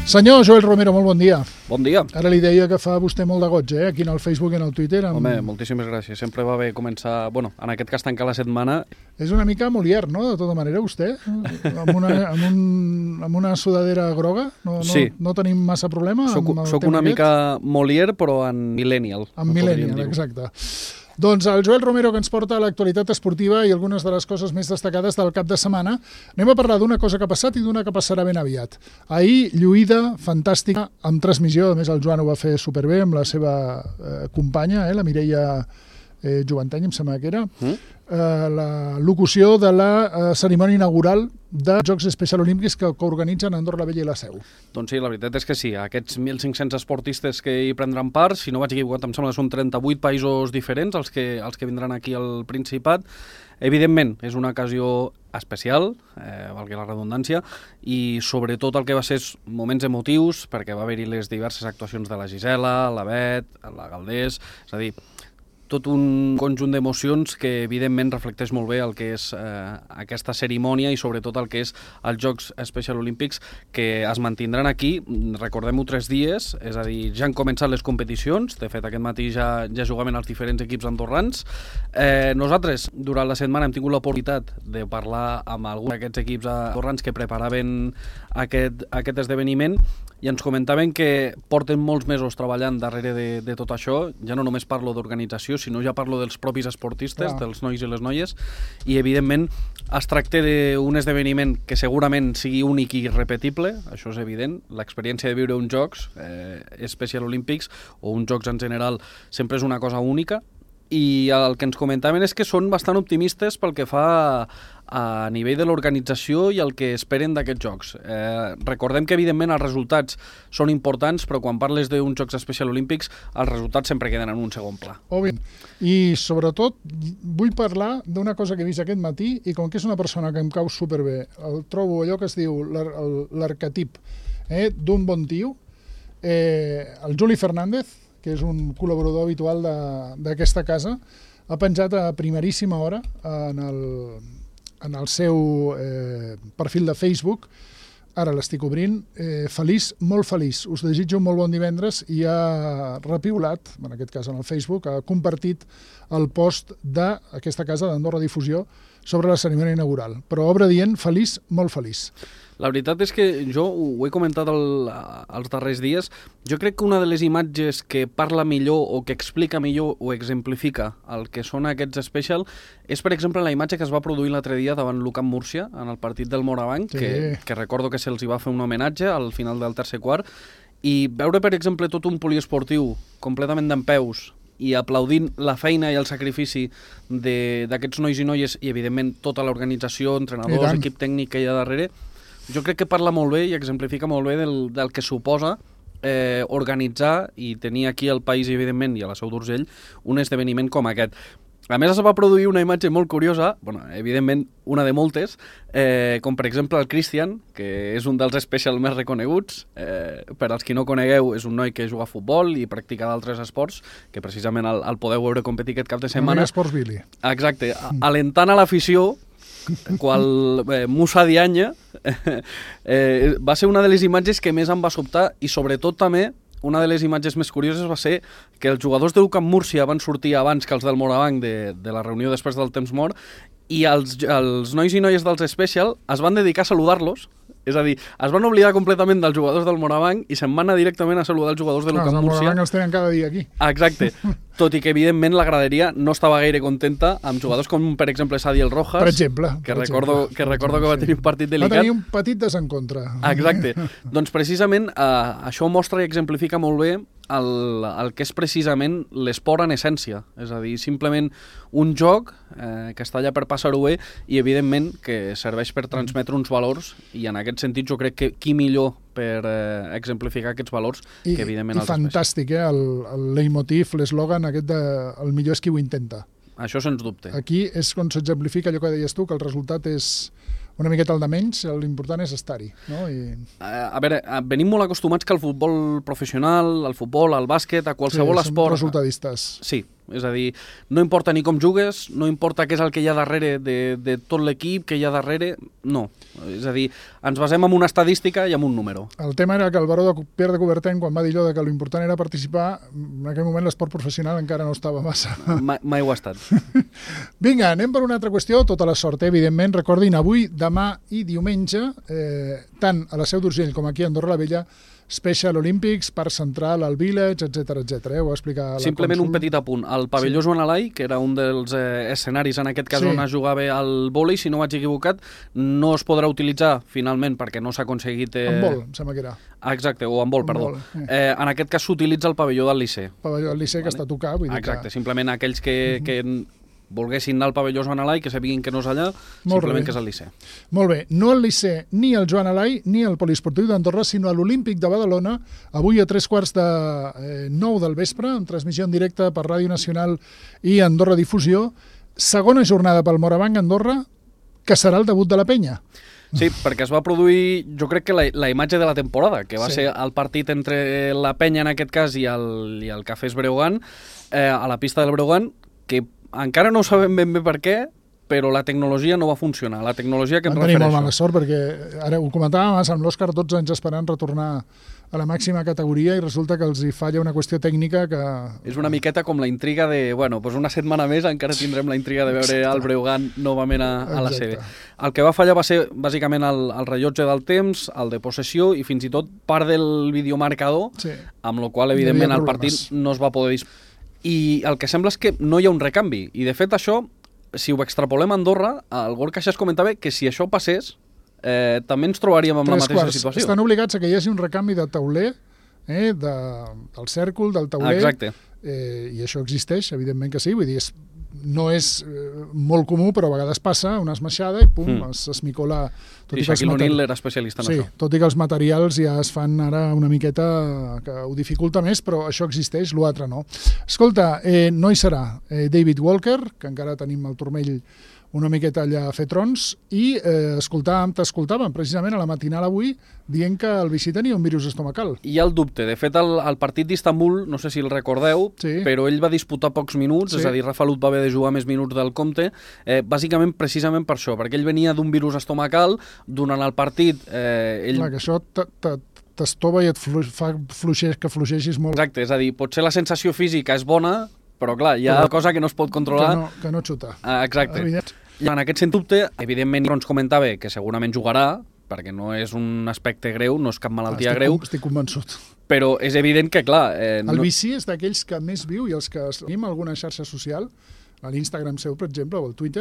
Senyor Joel Romero, molt bon dia. Bon dia. Ara li deia que fa vostè molt de goig, aquí en el Facebook i en el Twitter. Home, moltíssimes gràcies. Sempre va bé començar, en aquest cas tancar la setmana. És una mica Molière, no?, de tota manera, vostè? Amb una sudadera groga? Sí. No tenim massa problema? Soc una mica Molière, però en millennial. En millennial, exacte. Doncs el Joel Romero, que ens porta a l'actualitat esportiva i algunes de les coses més destacades del cap de setmana. Anem a parlar d'una cosa que ha passat i d'una que passarà ben aviat. Ahir, lluïda, fantàstica, amb transmissió. A més, el Joan ho va fer superbé amb la seva companya, la Mireia Joventany, em sembla que era, la locució de la cerimònia inaugural de Jocs Especial Olímpics que organitzen Andorra la Vella i la Seu. Doncs sí, la veritat és que sí. Aquests 1.500 esportistes que hi prendran part, si no vaig equivocat, em sembla que són 38 països diferents els que vindran aquí al Principat. Evidentment, és una ocasió especial, valgui la redundància, i sobretot el que va ser moments emotius, perquè va haver-hi les diverses actuacions de la Gisela, la Bet, la Galdés, és a dir, tot un conjunt d'emocions que evidentment reflecteix molt bé el que és aquesta cerimònia i sobretot el que és els Jocs Especial Olímpics que es mantindran aquí, recordem-ho 3 dies, és a dir, ja han començat les competicions, de fet aquest matí ja jugaven els diferents equips andorrans. Nosaltres durant la setmana hem tingut l'oportunitat de parlar amb alguns d'aquests equips andorrans que preparaven aquest esdeveniment i ens comentaven que porten molts mesos treballant darrere de tot això. Ja no només parlo d'organització, sinó ja parlo dels propis esportistes, dels nois i les noies, i evidentment es tracta d'un esdeveniment que segurament sigui únic i irrepetible, això és evident. L'experiència de viure uns Jocs Special Olímpics o uns Jocs en general sempre és una cosa única, i el que ens comentaven és que són bastant optimistes pel que fa a nivell de l'organització i el que esperen d'aquests jocs. Recordem que evidentment els resultats són importants, però quan parles d'uns Jocs Especial Olímpics els resultats sempre queden en un segon pla. Òbviament. I sobretot vull parlar d'una cosa que he vist aquest matí i com que és una persona que em cau superbé, el trobo allò que es diu l'arquetip d'un bon tio, el Juli Fernández, que és un col·laborador habitual d'aquesta casa, ha penjat a primeríssima hora en el seu perfil de Facebook, ara l'estic obrint, feliç, molt feliç. Us desitjo un molt bon divendres i ha repiulat, en aquest cas en el Facebook, ha compartit el post d'aquesta casa d'Andorra Difusió sobre la cerimònia inaugural. Però obre dient feliç, molt feliç. La veritat és que jo ho he comentat els darrers dies. Jo crec que una de les imatges que parla millor o que explica millor o exemplifica el que són aquests special és, per exemple, la imatge que es va produir l'altre dia davant l'UCAM Múrcia, en el partit del Morabanc, que recordo que se'ls va fer un homenatge al final del tercer quart, i veure, per exemple, tot un poliesportiu completament dempeus i aplaudint la feina i el sacrifici d'aquests nois i noies i, evidentment, tota l'organització, entrenadors, equip tècnic que hi ha darrere, jo crec que parla molt bé i exemplifica molt bé del que suposa organitzar i tenir aquí al país, evidentment, i a la Seu d'Urgell, un esdeveniment com aquest. A més, es va produir una imatge molt curiosa, evidentment una de moltes, com per exemple el Cristian, que és un dels special més reconeguts. Per als qui no conegueu, és un noi que juga a futbol i practica d'altres esports, que precisament el podeu veure competir aquest cap de setmana. Esports Billy. Exacte, alentant a l'afició, qual Musa Dianya, va ser una de les imatges que més em va sobtar i sobretot també una de les imatges més curioses va ser que els jugadors de l'UCAM Múrcia van sortir abans que els del Morabanc de la reunió després del temps mort i els nois i noies dels Special es van dedicar a saludar-los. És a dir, es van oblidar completament dels jugadors del Morabanc i se'n van anar directament a saludar els jugadors de l'UCAM Múrcia. Els Morabanc els tenen cada dia aquí. Exacte. Tot i que, evidentment, la graderia no estava gaire contenta amb jugadors com, per exemple, Sadiel Rojas, per exemple, que recordo que va tenir un partit delicat. Va tenir un petit desencontre. Exacte. Doncs, precisament, això mostra i exemplifica molt bé el que és precisament l'esport en essència. És a dir, simplement un joc que està allà per passar-ho bé i, evidentment, que serveix per transmetre uns valors i, en aquest sentit, jo crec que qui millor per exemplificar aquests valors que, evidentment, els fantàstic, el leitmotiv, l'eslògan aquest de el millor és qui ho intenta. Això sens dubte. Aquí és on s'exemplifica allò que deies tu, que el resultat és una miqueta el de menys, l'important és estar-hi, no? A veure, venim molt acostumats que el futbol professional, el futbol, el bàsquet, a qualsevol esport... Som resultadistes. Sí, és a dir, no importa ni com jugues, no importa què és el que hi ha darrere de tot l'equip, que hi ha darrere, no. És a dir, ens basem en una estadística i en un número. El tema era que el baró de Pierre de Coubertin, quan va dir allò que l'important era participar, en aquell moment l'esport professional encara no estava massa. Mai ho ha estat. Vinga, anem per una altra qüestió, tota la sort, evidentment. Recordin, avui, demà i diumenge, tant a la Seu d'Urgell com aquí a Andorra la Vella, Special Olympics, Parc Central, el Village, etc etc. Ho va explicar la Simplement un petit apunt. El pavelló Joan Alai, que era un dels escenaris en aquest cas on es jugava el vòlei, si no vaig equivocat, no es podrà utilitzar finalment perquè no s'ha aconseguit... En vol, em sembla que era. Exacte, o en vol, perdó. En aquest cas s'utilitza el pavelló del Liceu. El pavelló del Liceu que està a tocar. Exacte, simplement aquells que volguessin anar al pavelló Joan Alai, que sapiguin que no és allà, simplement que és al Liceu. Molt bé, no al Liceu, ni al Joan Alai, ni al Poliesportiu d'Andorra, sinó a l'Olímpic de Badalona, avui a 3:45 del vespre, en transmissió en directe per Ràdio Nacional i Andorra Difusió, segona jornada pel Morabanc Andorra, que serà el debut de la penya. Sí, perquè es va produir, jo crec que la imatge de la temporada, que va ser el partit entre la penya, en aquest cas, i el Cafès Breogán, a la pista del Breogán, que encara no sabem ben bé per què, però la tecnologia no va funcionar. La tecnologia que em refereixo. Van tenir molt mala sort, perquè ara ho comentàvem abans amb l'Òscar, 12 anys esperant retornar a la màxima categoria i resulta que els hi falla una qüestió tècnica que... És una miqueta com la intriga de, bueno, doncs una setmana més encara tindrem la intriga de veure el Breogán novament a la CB. El que va fallar va ser bàsicament el rellotge del temps, el de possessió i fins i tot part del videomarcador, amb la qual evidentment el partit no es va poder disputar. I el que sembla és que no hi ha un recanvi. I de fet això, si ho extrapolem a Andorra, el Gorka Xas comentava que si això passés, també ens trobaríem amb la mateixa situació. Estan obligats a que hi hagi un recanvi de tauler, del cèrcol, del tauler. Exacte. I això existeix, evidentment que sí. Vull dir, no és molt comú, però a vegades passa una esmaixada i pum, s'esmicola. I Shaquille O'Neal era especialista en això. Sí, tot i que els materials ja es fan ara una miqueta que ho dificulta més, però això existeix, l'altre no. Escolta, no hi serà David Walker, que encara tenim el turmell una miqueta allà a fer trons, i t'escoltàvem precisament a la matinal avui dient que el Vichy tenia un virus estomacal. Hi ha el dubte. De fet, el partit d'Istanbul, no sé si el recordeu, però ell va disputar pocs minuts, és a dir, Rafa Lut va haver de jugar més minuts del compte, bàsicament precisament per això, perquè ell venia d'un virus estomacal, durant el partit... Clar, que això t'estova i et fa que fluixeixis molt. Exacte, és a dir, potser la sensació física és bona, però clar, hi ha cosa que no es pot controlar. Que no xuta. Exacte. I en aquest sentit, evidentment, ens comentava que segurament jugarà, perquè no és un aspecte greu, no és cap malaltia greu. Estic convençut. Però és evident que, clar... El Vichy és d'aquells que més viu, i els que seguim alguna xarxa social, a l'Instagram seu, per exemple, o al Twitter,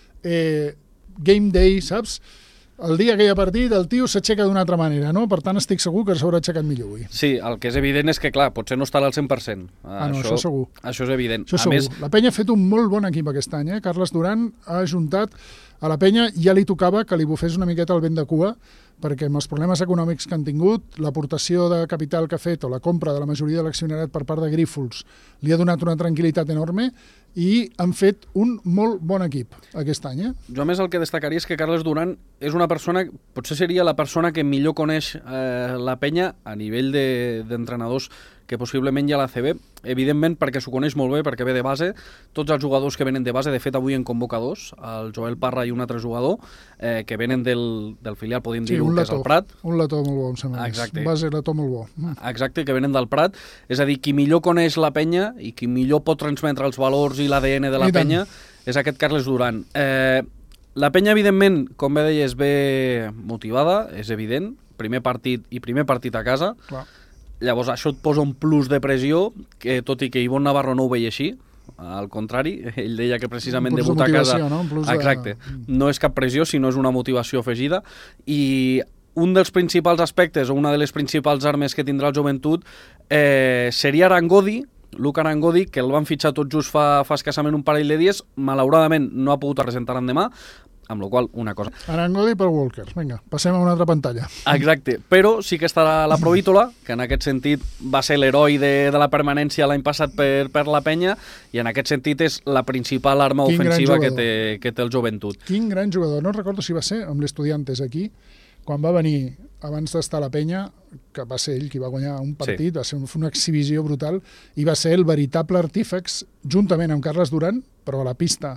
Game Day, saps? El dia que hi ha partit, el tio s'aixeca d'una altra manera, no? Per tant, estic segur que s'haurà aixecat millor avui. Sí, el que és evident és que, clar, potser no estarà al 100%. Això segur. Això és evident. Això segur. La penya ha fet un molt bon equip aquest any, Carles Duran ha ajuntat a la penya, ja li tocava que li bufés una miqueta el vent de cua, perquè amb els problemes econòmics que han tingut, l'aportació de capital que ha fet o la compra de la majoria de l'accionariat per part de Grífols li ha donat una tranquil·litat enorme i han fet un molt bon equip aquest any. Jo a més el que destacaria és que Carles Duran és una persona, potser seria la persona que millor coneix la penya a nivell d'entrenadors que possiblement hi ha a la CB, evidentment perquè s'ho coneix molt bé, perquè ve de base, tots els jugadors que venen de base, de fet avui en convoca dos, el Joel Parra i un altre jugador, que venen del filial, podríem dir-ho, que és el Prat. Un letó molt bo, em sembla. Exacte. Base letó molt bo. Exacte, que venen del Prat, és a dir, qui millor coneix la penya i qui millor pot transmetre els valors i l'ADN de la penya és aquest Carles Duran. La penya, evidentment, com bé deies, ve motivada, és evident, primer partit a casa. Clar. Llavors això et posa un plus de pressió, que tot i que Ivonne Navarro no ho veia així, al contrari, ell deia que precisament debutar a casa... No? Exacte, no és cap pressió, sinó és una motivació afegida, i un dels principals aspectes, o una de les principals armes que tindrà el joventut, seria Arangodi, Luc Arangodi, que el van fitxar tot just fa escassament un parell de dies, malauradament no ha pogut presentar endemà, amb la qual una cosa... Arango i Paul Walker. Vinga, passem a una altra pantalla. Exacte, però sí que estarà la Provítola, que en aquest sentit va ser l'heroi de la permanència l'any passat per la penya, i en aquest sentit és la principal arma ofensiva que té el Joventut. Quin gran jugador. No recordo si va ser amb l'Estudiantes aquí, quan va venir abans d'estar a la penya, que va ser ell qui va guanyar un partit, sí. Va ser una exhibició brutal, i va ser el veritable artífex, juntament amb Carles Duran, però a la pista,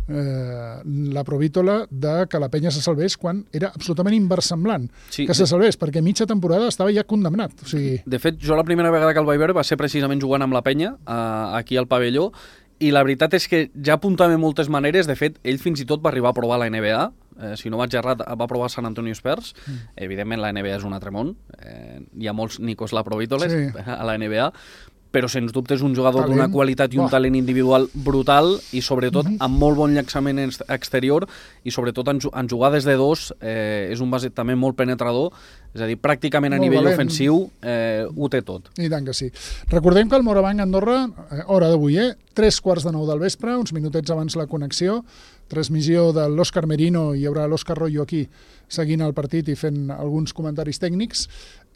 la Provítola de que la penya se salvés quan era absolutament inversemblant que se salvés, perquè mitja temporada estava ja condemnat. O sigui... De fet, jo la primera vegada que el vaig veure va ser precisament jugant amb la penya aquí al pavelló, i la veritat és que ja apuntava moltes maneres. De fet, ell fins i tot va arribar a provar la NBA, si no vaig errat, va provar San Antonio Spurs. Evidentment la NBA és un altre món, hi ha molts Nikos Laprovítoles a la NBA, però sens dubte és un jugador d'una qualitat i un talent individual brutal, i sobretot amb molt bon llançament exterior, i sobretot en jugades de dos és un base també molt penetrador, és a dir, pràcticament a nivell ofensiu ho té tot. I tant que sí. Recordem que el Morabanc Andorra, hora d'avui, 3:15 del vespre, uns minutets abans la connexió, transmissió de l'Òscar Merino, hi haurà l'Òscar Royo aquí seguint el partit i fent alguns comentaris tècnics.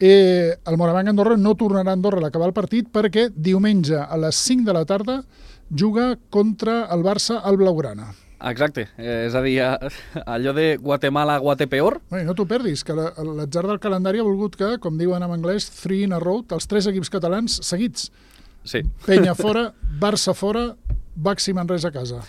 El Morabanc Andorra no tornarà a Andorra a l'acabar el partit perquè diumenge a les 5 de la tarda juga contra el Barça al Blaugrana. Exacte, és a dir, allò de Guatemala a Guatepeor. No t'ho perdis, que l'atzar del calendari ha volgut que, com diuen en anglès, 3 in a row, els 3 equips catalans seguits. Sí. Penya fora, Barça fora, Baxi Manresa a casa.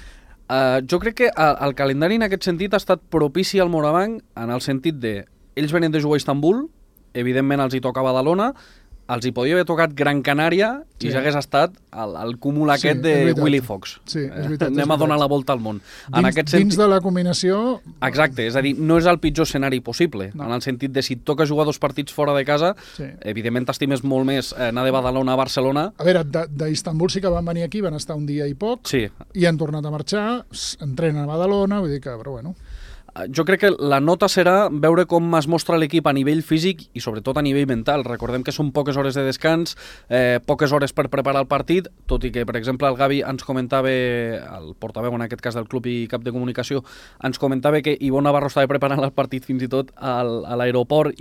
Jo crec que el calendari en aquest sentit ha estat propici al Morabanc en el sentit de ells venen de jugar a Istanbul, evidentment els hi toca Badalona, els hi podia haver tocat Gran Canària i ja hagués estat el cúmul aquest de Willy Fox. Sí, és veritat. Anem a donar la volta al món. Dins de la combinació... Exacte, és a dir, no és el pitjor escenari possible, en el sentit de si et toca jugar 2 partits fora de casa, evidentment t'estimes molt més anar de Badalona a Barcelona. A veure, d'Istanbul sí que van venir aquí, van estar un dia i poc, i han tornat a marxar, entrenen a Badalona, vull dir que, però bueno... Jo crec que la nota serà veure com es mostra l'equip a nivell físic i sobretot a nivell mental. Recordem que són poques hores de descans, poques hores per preparar el partit, tot i que, per exemple, el Gavi ens comentava, el portaveu en aquest cas del club i cap de comunicació, ens comentava que Ivonne Navarro estava preparant el partit fins i tot a l'aeroport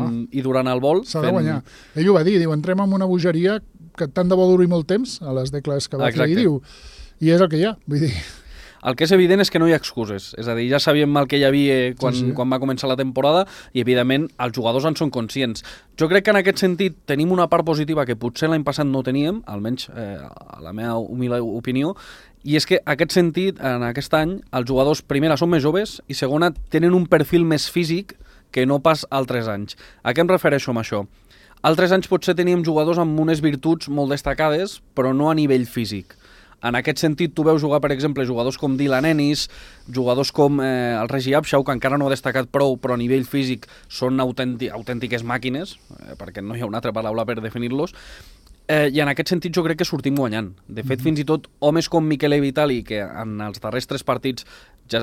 i durant el vol. S'ha de guanyar. Ell ho va dir, diu, entrem en una bogeria que tant de bo duri molt temps, a les declaracions que va fer, i diu, i és el que hi ha, vull dir... El que és evident és que no hi ha excuses. És a dir, ja sabíem el que hi havia quan va començar la temporada i, evidentment, els jugadors en són conscients. Jo crec que en aquest sentit tenim una part positiva que potser l'any passat no teníem, almenys a la meva humil opinió, i és que aquest sentit, en aquest any, els jugadors, primera, són més joves i, segona, tenen un perfil més físic que no pas altres anys. A què em refereixo amb això? Altres anys potser teníem jugadors amb unes virtuts molt destacades, però no a nivell físic. En aquest sentit, tu veus jugar, per exemple, jugadors com Dylan Ennis, jugadors com el Regi Abshau, que encara no ha destacat prou, però a nivell físic són autèntiques màquines, perquè no hi ha una altra paraula per definir-los, i en aquest sentit jo crec que sortim guanyant. De fet, fins i tot homes com Michele Vitali, que en els darrers 2 partits, ja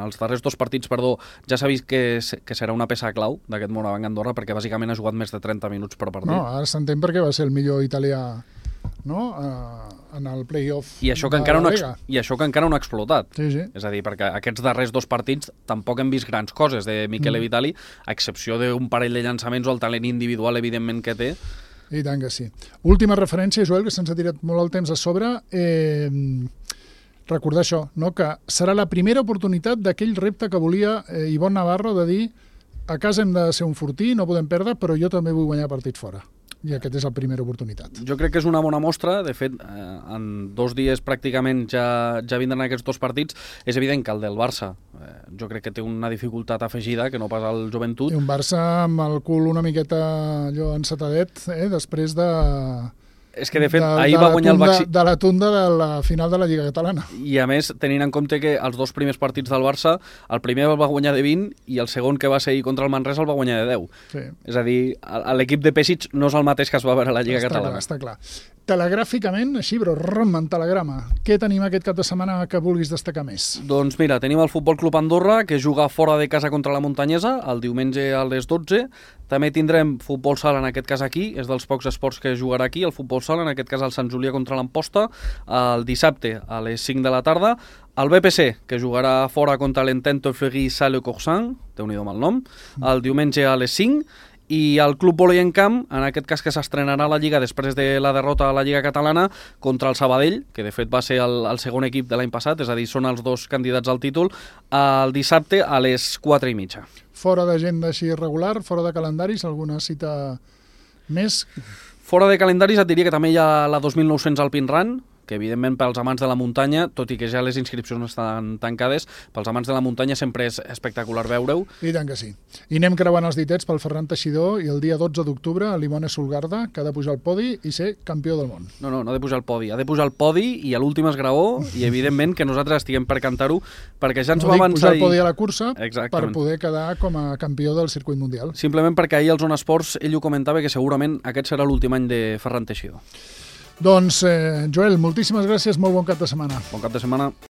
s'ha vist que serà una peça clau d'aquest Morabanc Andorra, perquè bàsicament ha jugat més de 30 minuts per partit. No, ara s'entén perquè va ser el millor italià, no? En el play-off i això que encara no ha explotat. Sí. És a dir, perquè aquests darrers 2 partits tampoc hem vist grans coses de Michele Vitali, a excepció d'un parell de llançaments o el talent individual, evidentment, que té. I tant que sí. Última referència, Joel, que se'ns ha tirat molt el temps a sobre. Recordar això, no? Que serà la primera oportunitat d'aquell repte que volia Ivonne Navarro de dir a casa hem de ser un fortí, no podem perdre, però jo també vull guanyar partit fora. I aquest és la primera oportunitat. Jo crec que és una bona mostra. De fet, en 2 dies pràcticament ja vindran aquests 2 partits. És evident que el del Barça jo crec que té una dificultat afegida que no pas el Joventut. I un Barça amb el cul una miqueta allò encetadet, després de... És que, de fet, ahir va guanyar el Baxi... De la tunda de la final de la Lliga Catalana. I, a més, tenint en compte que els 2 primers partits del Barça, el primer el va guanyar de 20 i el segon, que va ser contra el Manresa, el va guanyar de 10. Sí. És a dir, l'equip de Pesic no és el mateix que es va veure a la Lliga Catalana. Està clar. telegràficament, així, però en telegrama, què tenim aquest cap de setmana que vulguis destacar més? Doncs mira, tenim el Futbol Club Andorra, que juga fora de casa contra la Muntanyesa, el diumenge a les 12. També tindrem futbol sala, en aquest cas aquí, és dels pocs esports que jugarà aquí, el futbol sala, en aquest cas el Sant Julià contra l'Amposta, el dissabte a les 5 de la tarda. El BPC, que jugarà fora contra l'Entento Fleury-Salle-Corsan, déu-n'hi-do mal nom, el diumenge a les 5. I el Club Volei en Camp, en aquest cas que s'estrenarà a la Lliga després de la derrota a la Lliga Catalana contra el Sabadell, que de fet va ser el segon equip de l'any passat, és a dir, són els dos candidats al títol, el dissabte a les 4:30. Fora d'agenda així regular, fora de calendaris, alguna cita més? Fora de calendaris et diria que també hi ha la 2.900 Alpine Run, que evidentment pels amants de la muntanya, tot i que ja les inscripcions estan tancades, pels amants de la muntanya sempre és espectacular veure-ho. I tant que sí. I anem creuant els ditets pel Ferran Teixidor i el dia 12 d'octubre a Limones Solgarda, que ha de pujar al podi i ser campió del món. No ha de pujar al podi. Ha de pujar al podi i a l'últim esgraó, i evidentment que nosaltres estiguem per cantar-ho, perquè ja ens va avançar... Pujar al podi a la cursa. Exactament. Per poder quedar com a campió del circuit mundial. Simplement perquè ahir al Zona Esports ell ho comentava que segurament aquest serà l'últim any de Ferran Teixidor. Doncs, Joel, moltíssimes gràcies, molt bon cap de setmana. Bon cap de setmana.